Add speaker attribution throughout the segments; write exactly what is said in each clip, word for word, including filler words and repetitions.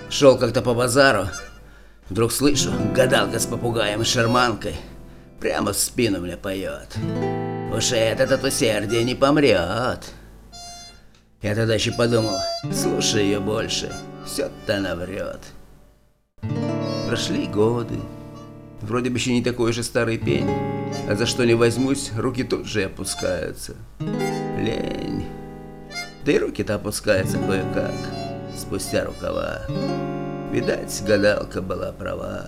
Speaker 1: Шел как-то по базару, вдруг слышу, гадалка с попугаем и шарманкой прямо в спину мне поет. Уж этот от усердия не помрет. Я тогда еще подумал, слушай ее больше, все-то она врет. Прошли годы, вроде бы еще не такой же старый пень, а за что не возьмусь, руки тут же опускаются. Лень. Да и руки-то опускаются кое-как, спустя рукава. Видать, гадалка была права.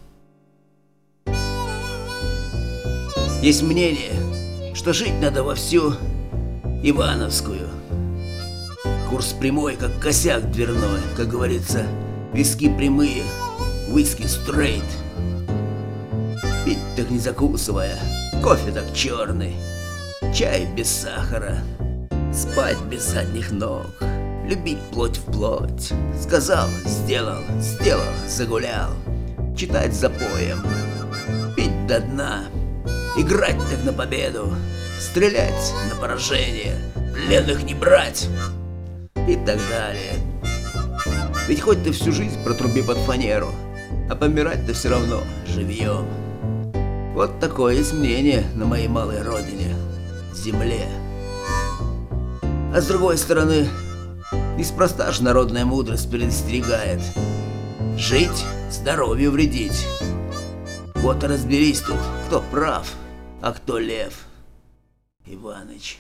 Speaker 1: Есть мнение, что жить надо во всю Ивановскую. Курс прямой, как косяк дверной, как говорится, виски прямые, виски стрейт. Пить так не закусывая, кофе так черный, чай без сахара, спать без задних ног, любить плоть в плоть. Сказал, сделал, сделал, загулял, читать запоем, пить до дна, играть так на победу, стрелять на поражение, пленных не брать и так далее. Ведь хоть ты всю жизнь протруби под фанеру, а помирать-то все равно живьем. Вот такое есть мнение на моей малой родине, земле. А с другой стороны, неспроста же народная мудрость предостерегает: жить, здоровью вредить. Вот и разберись тут, кто прав, а кто лев, Иваныч.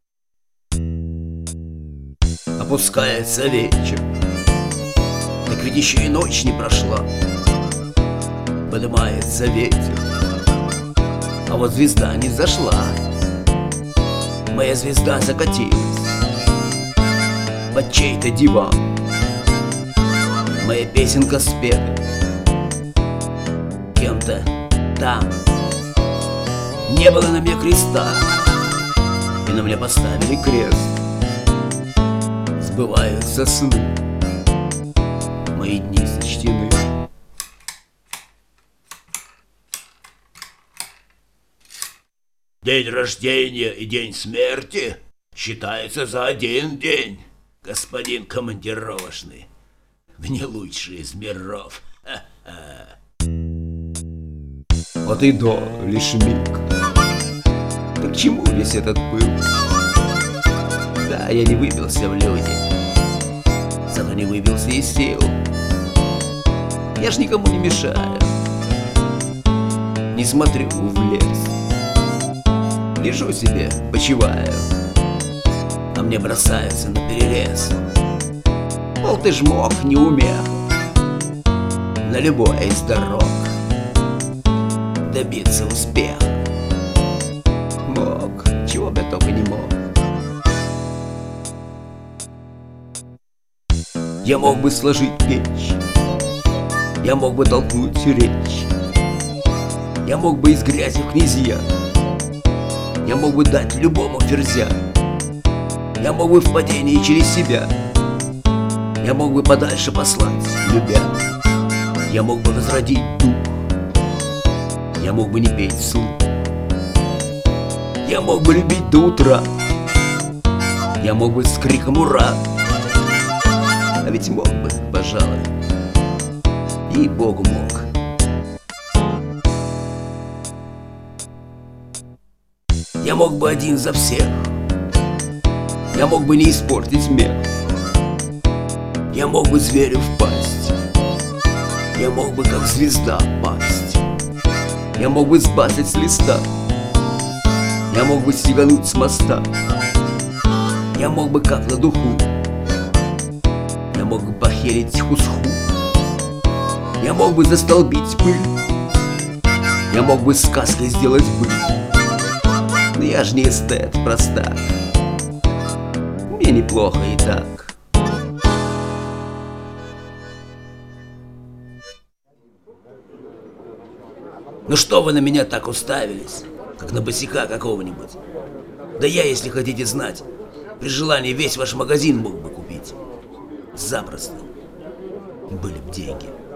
Speaker 1: Опускается вечер, так ведь еще и ночь не прошла. Поднимается ветер, а вот звезда не взошла. Моя звезда закатилась под чей-то диван. Моя песенка спета кем-то там. Не было на мне креста, и на мне поставили крест. Сбываются сны, мои дни сочтены. День рождения и день смерти считается за один день, господин командировочный, в не лучший из миров. Ха-ха. Вот и до лишь миг. Так к чему весь этот пыл? Да, я не выбился в люди, зато не выбился из сил. Я ж никому не мешаю, не смотрю в лес. Лежу себе, почиваю, а мне бросаются наперерез. Мол, ты ж мог, не умех, на любой из дорог добиться успеха. Мог, чего бы я только не мог. Я мог бы сложить печь, я мог бы толкнуть речь, я мог бы из грязи в князья, я мог бы дать любому ферзя, я мог бы в падении через себя, я мог бы подальше послать, любя, я мог бы возродить дух, я мог бы не петь вслух, я мог бы любить до утра, я мог бы с криком «Ура!». А ведь мог бы, пожалуй, ей-богу мог. Я мог бы один за всех, я мог бы не испортить смех, я мог бы зверю впасть, я мог бы как звезда пасть, я мог бы сбасить с листа, я мог бы стегануть с моста, я мог бы как на духу, я мог бы похерить хусху, я мог бы застолбить пыль, я мог бы сказкой сделать быль. Но я ж не эстет, простак, мне неплохо и так. Ну что вы на меня так уставились, как на босяка какого-нибудь? Да я, если хотите знать, при желании весь ваш магазин мог бы купить. Запросто. Были б деньги.